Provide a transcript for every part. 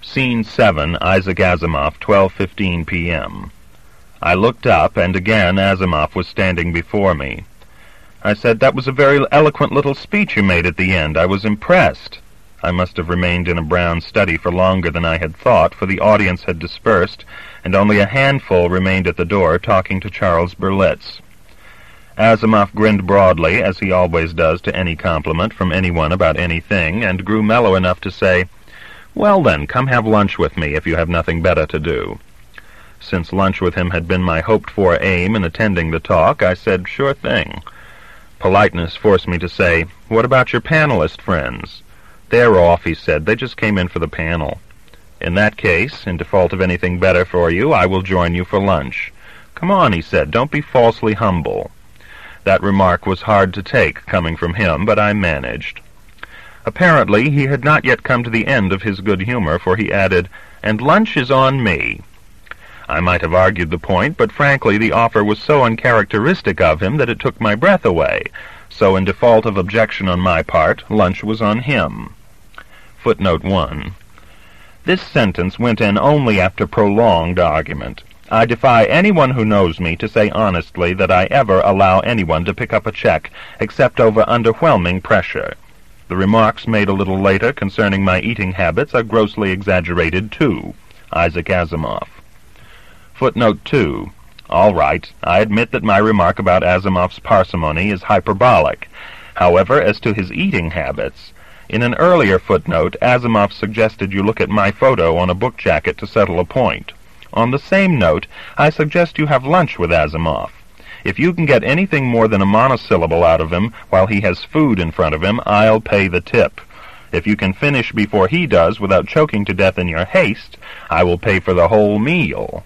Scene 7, Isaac Asimov, 12:15 p.m. I looked up, and again Asimov was standing before me. I said, "That was a very eloquent little speech you made at the end. I was impressed." I must have remained in a brown study for longer than I had thought, for the audience had dispersed, and only a handful remained at the door talking to Charles Berlitz. Asimov grinned broadly, as he always does to any compliment from anyone about anything, and grew mellow enough to say, "Well then, come have lunch with me if you have nothing better to do." Since lunch with him had been my hoped-for aim in attending the talk, I said, "Sure thing." Politeness forced me to say, "What about your panelist friends?" "They're off," he said. "They just came in for the panel." "In that case, in default of anything better for you, I will join you for lunch." "Come on," he said. "Don't be falsely humble." That remark was hard to take, coming from him, but I managed. Apparently, he had not yet come to the end of his good humor, for he added, "And lunch is on me." I might have argued the point, but frankly the offer was so uncharacteristic of him that it took my breath away, so in default of objection on my part, lunch was on him. Footnote 1. This sentence went in only after prolonged argument. I defy anyone who knows me to say honestly that I ever allow anyone to pick up a check except over underwhelming pressure. The remarks made a little later concerning my eating habits are grossly exaggerated too. Isaac Asimov. Footnote 2. All right, I admit that my remark about Asimov's parsimony is hyperbolic. However, as to his eating habits, in an earlier footnote, Asimov suggested you look at my photo on a book jacket to settle a point. On the same note, I suggest you have lunch with Asimov. If you can get anything more than a monosyllable out of him while he has food in front of him, I'll pay the tip. If you can finish before he does without choking to death in your haste, I will pay for the whole meal.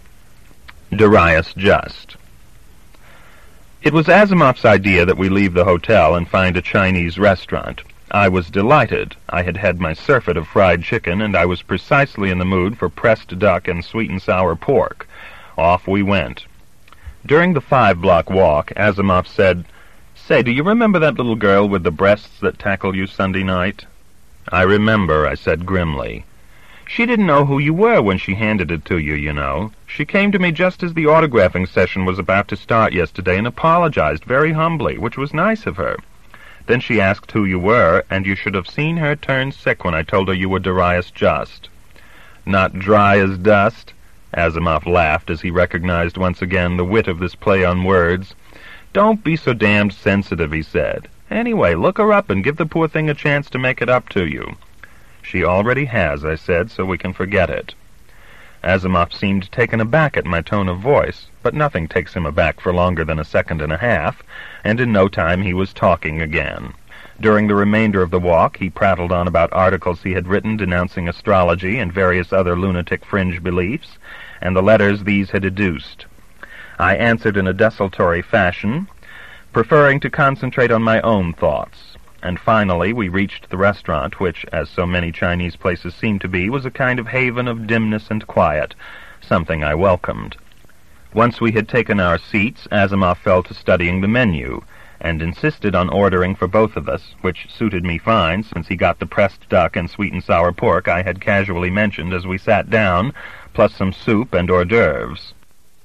Darius Just. It was Asimov's idea that we leave the hotel and find a Chinese restaurant. I was delighted. I had had my surfeit of fried chicken, and I was precisely in the mood for pressed duck and sweet and sour pork. Off we went. During the 5-block walk, Asimov said, "Say, do you remember that little girl with the breasts that tackled you Sunday night?" "I remember," I said grimly. "She didn't know who you were when she handed it to you, you know. She came to me just as the autographing session was about to start yesterday and apologized very humbly, which was nice of her. Then she asked who you were, and you should have seen her turn sick when I told her you were Darius Just." "Not dry as dust?" Asimov laughed as he recognized once again the wit of this play on words. "Don't be so damned sensitive," he said. "Anyway, look her up and give the poor thing a chance to make it up to you." "She already has," I said, "so we can forget it." Asimov seemed taken aback at my tone of voice, but nothing takes him aback for longer than a second and a half, and in no time he was talking again. During the remainder of the walk he prattled on about articles he had written denouncing astrology and various other lunatic fringe beliefs, and the letters these had educed. I answered in a desultory fashion, preferring to concentrate on my own thoughts. And finally we reached the restaurant, which, as so many Chinese places seem to be, was a kind of haven of dimness and quiet, something I welcomed. Once we had taken our seats, Asimov fell to studying the menu, and insisted on ordering for both of us, which suited me fine, since he got the pressed duck and sweet and sour pork I had casually mentioned as we sat down, plus some soup and hors d'oeuvres.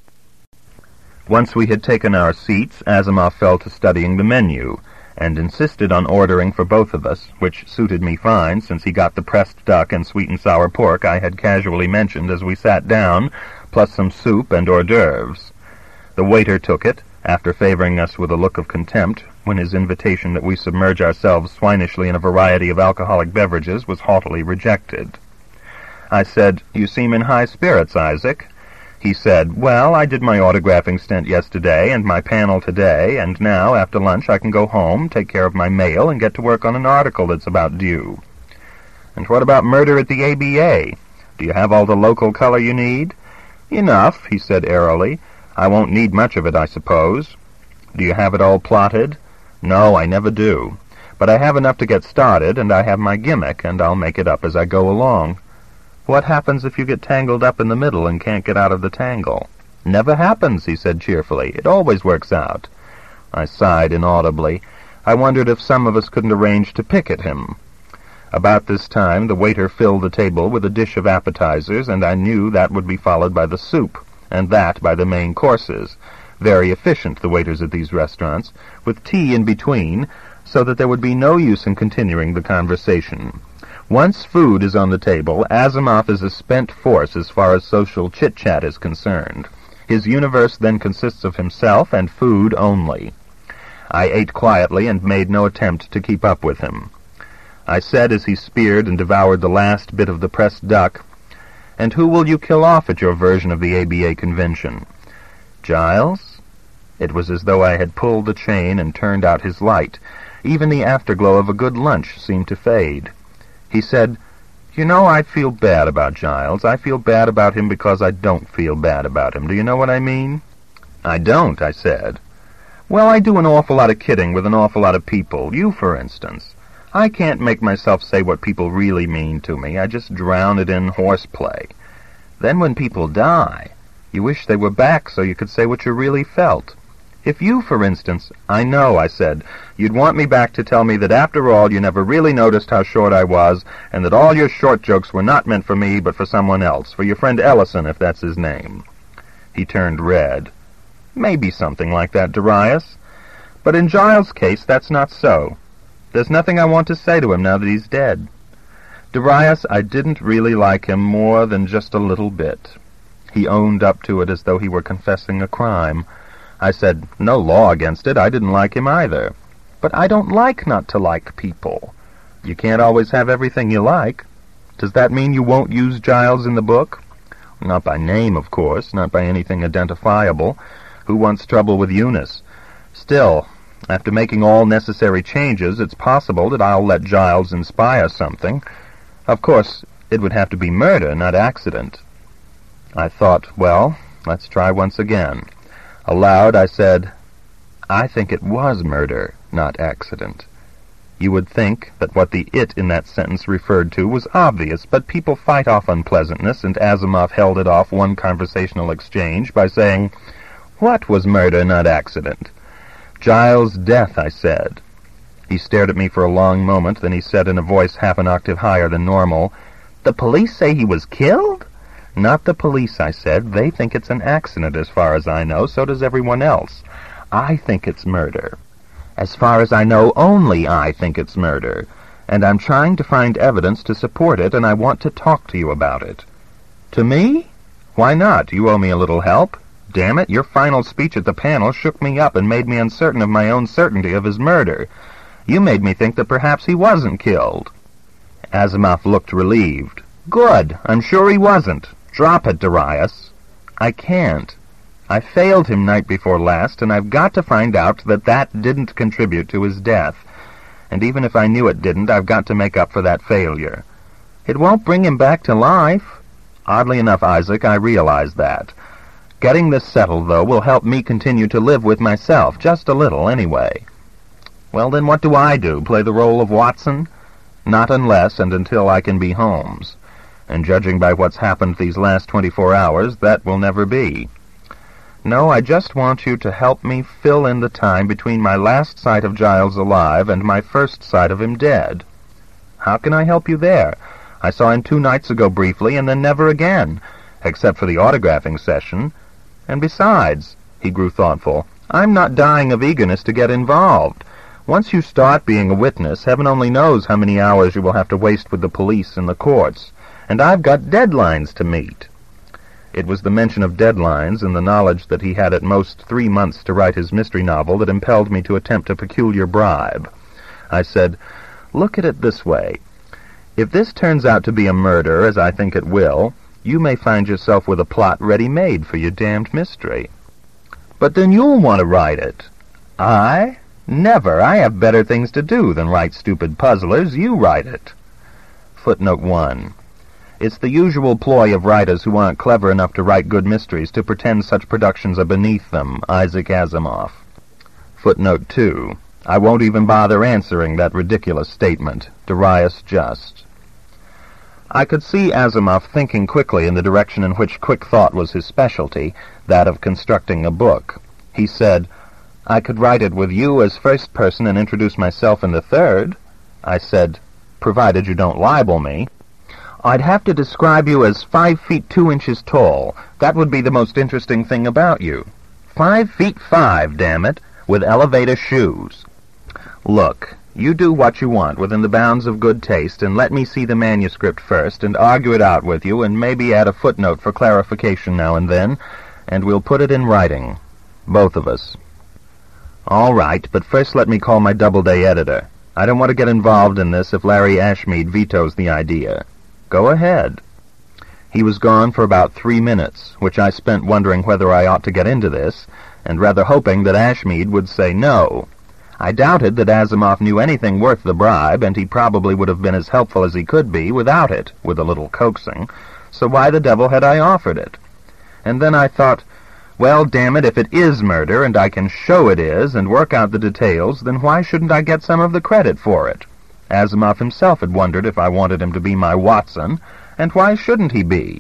Once we had taken our seats, Asimov fell to studying the menu, and insisted on ordering for both of us, which suited me fine, since he got the pressed duck and sweet and sour pork I had casually mentioned as we sat down, plus some soup and hors d'oeuvres. The waiter took it, after favoring us with a look of contempt, when his invitation that we submerge ourselves swinishly in a variety of alcoholic beverages was haughtily rejected. I said, "You seem in high spirits, Isaac." He said, "Well, I did my autographing stint yesterday and my panel today, and now, after lunch, I can go home, take care of my mail, and get to work on an article that's about due." "And what about murder at the ABA? Do you have all the local color you need?" "Enough," he said airily. "I won't need much of it, I suppose." "Do you have it all plotted?" "No, I never do. But I have enough to get started, and I have my gimmick, and I'll make it up as I go along." "What happens if you get tangled up in the middle and can't get out of the tangle?" "Never happens," he said cheerfully. "It always works out." I sighed inaudibly. I wondered if some of us couldn't arrange to picket him. About this time the waiter filled the table with a dish of appetizers, and I knew that would be followed by the soup, and that by the main courses. Very efficient, the waiters at these restaurants, with tea in between, so that there would be no use in continuing the conversation. Once food is on the table, Asimov is a spent force as far as social chit-chat is concerned. His universe then consists of himself and food only. I ate quietly and made no attempt to keep up with him. I said as he speared and devoured the last bit of the pressed duck, "And who will you kill off at your version of the ABA convention?" "Giles?" It was as though I had pulled the chain and turned out his light. Even the afterglow of a good lunch seemed to fade. He said, "You know, I feel bad about Giles. I feel bad about him because I don't feel bad about him. Do you know what I mean?" "I don't," I said. "Well, I do an awful lot of kidding with an awful lot of people. You, for instance. I can't make myself say what people really mean to me. I just drown it in horseplay. Then when people die, you wish they were back so you could say what you really felt. If you, for instance—" "I know," I said. "You'd want me back to tell me that after all you never really noticed how short I was, and that all your short jokes were not meant for me but for someone else, for your friend Ellison, if that's his name." He turned red. "Maybe something like that, Darius. But in Giles' case, that's not so. There's nothing I want to say to him now that he's dead. Darius, I didn't really like him more than just a little bit." He owned up to it as though he were confessing a crime. I said, "No law against it. I didn't like him either." "But I don't like not to like people." "You can't always have everything you like. Does that mean you won't use Giles in the book?" "Not by name, of course, not by anything identifiable. Who wants trouble with Eunice? Still, after making all necessary changes, it's possible that I'll let Giles inspire something. Of course, it would have to be murder, not accident." I thought, well, let's try once again. Aloud, I said, "I think it was murder, not accident." You would think that what the "it" in that sentence referred to was obvious, but people fight off unpleasantness, and Asimov held it off one conversational exchange by saying, "What was murder, not accident?" "Giles' death," I said. He stared at me for a long moment, then he said in a voice half an octave higher than normal, "The police say he was killed?" "Not the police," I said. "They think it's an accident as far as I know. So does everyone else. I think it's murder. As far as I know, only I think it's murder. And I'm trying to find evidence to support it, and I want to talk to you about it." "To me? Why not? You owe me a little help. Damn it, your final speech at the panel shook me up and made me uncertain of my own certainty of his murder. You made me think that perhaps he wasn't killed." Asimov looked relieved. "Good. I'm sure he wasn't. Drop it, Darius." "I can't. I failed him night before last, and I've got to find out that didn't contribute to his death. And even if I knew it didn't, I've got to make up for that failure." "It won't bring him back to life." "Oddly enough, Isaac, I realize that. Getting this settled, though, will help me continue to live with myself, just a little, anyway." "Well, then what do I do? Play the role of Watson?" "Not unless and until I can be Holmes. And judging by what's happened these last 24 hours, that will never be. No, I just want you to help me fill in the time between my last sight of Giles alive and my first sight of him dead." "How can I help you there? I saw him 2 nights ago briefly, and then never again, except for the autographing session. And besides," he grew thoughtful, "I'm not dying of eagerness to get involved. Once you start being a witness, heaven only knows how many hours you will have to waste with the police and the courts. And I've got deadlines to meet." It was the mention of deadlines and the knowledge that he had at most 3 months to write his mystery novel that impelled me to attempt a peculiar bribe. I said, "Look at it this way. If this turns out to be a murder, as I think it will, you may find yourself with a plot ready-made for your damned mystery." "But then you'll want to write it." "I? Never. I have better things to do than write stupid puzzlers. You write it." Footnote 1. It's the usual ploy of writers who aren't clever enough to write good mysteries to pretend such productions are beneath them. Isaac Asimov. Footnote 2. I won't even bother answering that ridiculous statement. Darius Just. I could see Asimov thinking quickly in the direction in which quick thought was his specialty, that of constructing a book. He said, "I could write it with you as first person and introduce myself in the third." I said, provided you don't libel me. I'd have to describe you as 5 feet 2 inches tall. That would be the most interesting thing about you. 5 feet 5, damn it, with elevator shoes. Look, you do what you want within the bounds of good taste, and let me see the manuscript first, and argue it out with you, and maybe add a footnote for clarification now and then, and we'll put it in writing. Both of us. All right, but first let me call my Doubleday editor. I don't want to get involved in this if Larry Ashmead vetoes the idea. Go ahead. He was gone for about 3 minutes, which I spent wondering whether I ought to get into this, and rather hoping that Ashmead would say no. I doubted that Asimov knew anything worth the bribe, and he probably would have been as helpful as he could be without it, with a little coaxing, so why the devil had I offered it? And then I thought, well, damn it, if it is murder, and I can show it is, and work out the details, then why shouldn't I get some of the credit for it? Asimov himself had wondered if I wanted him to be my Watson, and why shouldn't he be?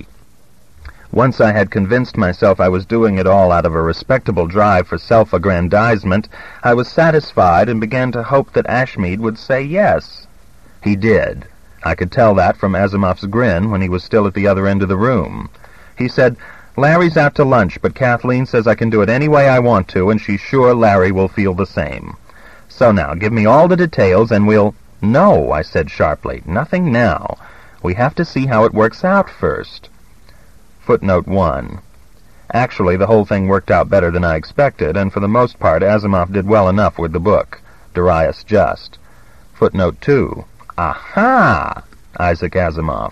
Once I had convinced myself I was doing it all out of a respectable drive for self-aggrandizement, I was satisfied and began to hope that Ashmead would say yes. He did. I could tell that from Asimov's grin when he was still at the other end of the room. He said, "Larry's out to lunch, but Kathleen says I can do it any way I want to, and she's sure Larry will feel the same. So now, give me all the details, and we'll—" "No," I said sharply, "nothing now. We have to see how it works out first." Footnote 1. Actually, the whole thing worked out better than I expected, and for the most part Asimov did well enough with the book. Darius just. Footnote 2. Aha! Isaac Asimov.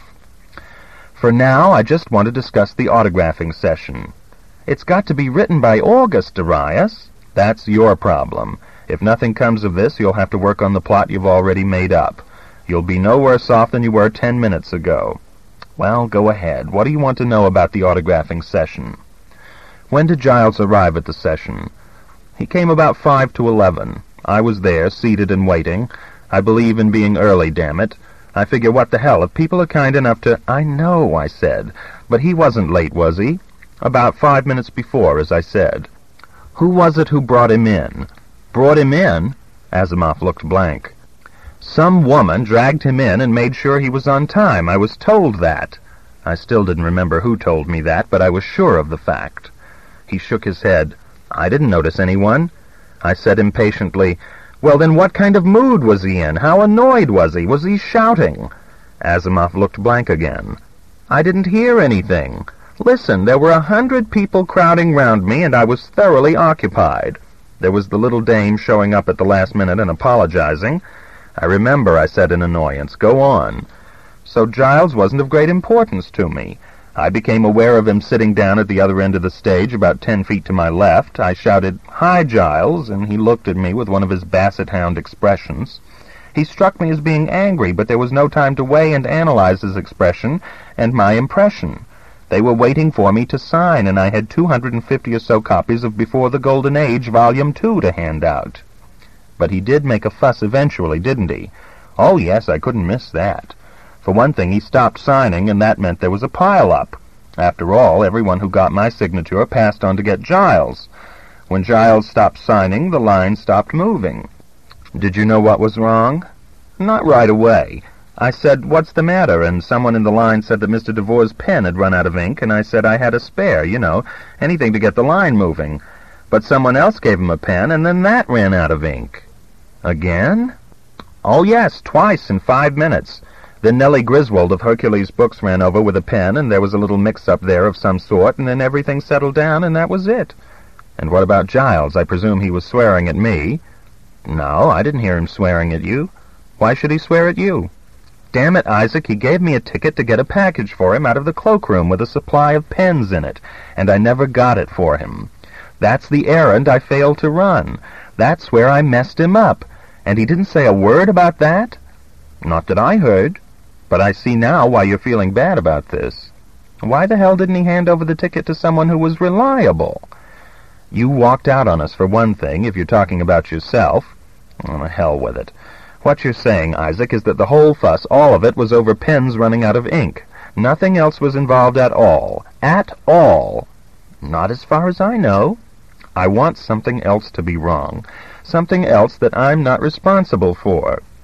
For now, I just want to discuss the autographing session. It's got to be written by August, Darius. That's your problem. If nothing comes of this, you'll have to work on the plot you've already made up. You'll be no worse off than you were 10 minutes ago. Well, go ahead. What do you want to know about the autographing session? When did Giles arrive at the session? He came about 5 to 11. I was there, seated and waiting. I believe in being early, damn it. I figure, what the hell, if people are kind enough to— "I know," I said. "But he wasn't late, was he?" "About 5 minutes before, as I said." "Who was it who brought him in?" "Brought him in?" Asimov looked blank. "Some woman dragged him in and made sure he was on time. I was told that." I still didn't remember who told me that, but I was sure of the fact. He shook his head. "I didn't notice anyone." I said impatiently, "Well, then what kind of mood was he in? How annoyed was he? Was he shouting?" Asimov looked blank again. "I didn't hear anything. Listen, there were 100 people crowding round me, and I was thoroughly occupied. There was the little dame showing up at the last minute and apologizing." "I remember," I said in annoyance. "Go on." "So Giles wasn't of great importance to me. I became aware of him sitting down at the other end of the stage, about 10 feet to my left. I shouted, 'Hi, Giles,' and he looked at me with one of his basset hound expressions. He struck me as being angry, but there was no time to weigh and analyze his expression and my impression. They were waiting for me to sign, and I had 250 or so copies of Before the Golden Age, Volume 2, to hand out. But he did make a fuss eventually, didn't he? Oh, yes, I couldn't miss that. For one thing, he stopped signing, and that meant there was a pile-up. After all, everyone who got my signature passed on to get Giles. When Giles stopped signing, the line stopped moving. Did you know what was wrong?" "Not right away. I said, 'What's the matter?' and someone in the line said that Mr. Devore's pen had run out of ink, and I said I had a spare, anything to get the line moving. But someone else gave him a pen, and then that ran out of ink." "Again?" "Oh, yes, twice in 5 minutes. Then Nellie Griswold of Hercules Books ran over with a pen, and there was a little mix-up there of some sort, and then everything settled down, and that was it." "And what about Giles? I presume he was swearing at me." "No, I didn't hear him swearing at you." "Why should he swear at you?" "Damn it, Isaac, he gave me a ticket to get a package for him out of the cloakroom with a supply of pens in it, and I never got it for him. That's the errand I failed to run. That's where I messed him up. And he didn't say a word about that?" "Not that I heard. But I see now why you're feeling bad about this. Why the hell didn't he hand over the ticket to someone who was reliable?" "You walked out on us, for one thing, if you're talking about yourself." "Oh, hell with it. What you're saying, Isaac, is that the whole fuss, all of it, was over pens running out of ink. Nothing else was involved at all. At all." "Not as far as I know." "I want something else to be wrong. Something else that I'm not responsible for."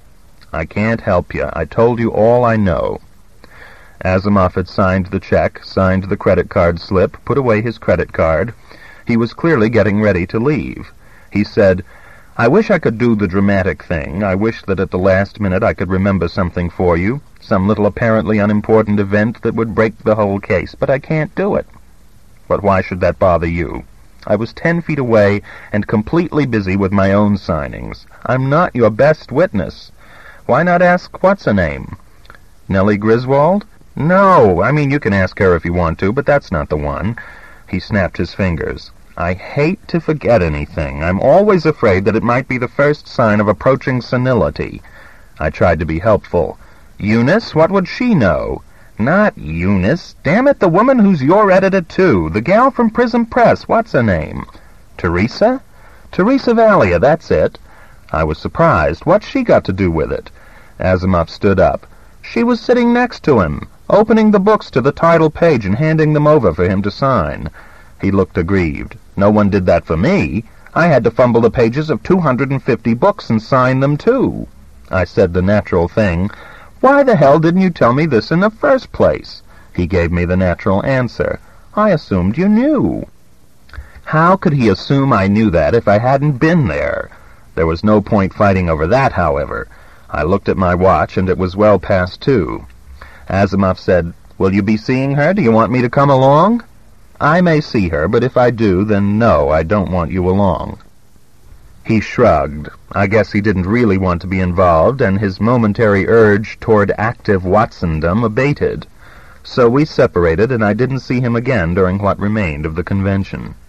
I can't help you. I told you all I know." Asimov had signed the check, signed the credit card slip, put away his credit card. He was clearly getting ready to leave. He said, "I wish I could do the dramatic thing. I wish that at the last minute I could remember something for you, some little apparently unimportant event that would break the whole case, but I can't do it." "But why should that bother you? I was 10 feet away and completely busy with my own signings. I'm not your best witness. Why not ask what's-her-name?" "Nellie Griswold?" "No, I mean, you can ask her if you want to, but that's not the one." He snapped his fingers. "I hate to forget anything. I'm always afraid that it might be the first sign of approaching senility." I tried to be helpful. "Eunice? What would she know?" "Not Eunice. Damn it, the woman who's your editor, too. The gal from Prism Press. What's her name?" "Teresa?" "Teresa Vallea, that's it." I was surprised. What's she got to do with it? Asimov stood up. "She was sitting next to him, opening the books to the title page and handing them over for him to sign." He looked aggrieved. "No one did that for me. I had to fumble the pages of 250 books and sign them, too." I said the natural thing. "Why the hell didn't you tell me this in the first place?" He gave me the natural answer. "I assumed you knew." How could he assume I knew that if I hadn't been there? There was no point fighting over that, however. I looked at my watch, and it was well past 2. Asimov said, "Will you be seeing her? Do you want me to come along?" "I may see her, but if I do, then no, I don't want you along." He shrugged. I guess he didn't really want to be involved, and his momentary urge toward active Watsondom abated. So we separated, and I didn't see him again during what remained of the convention.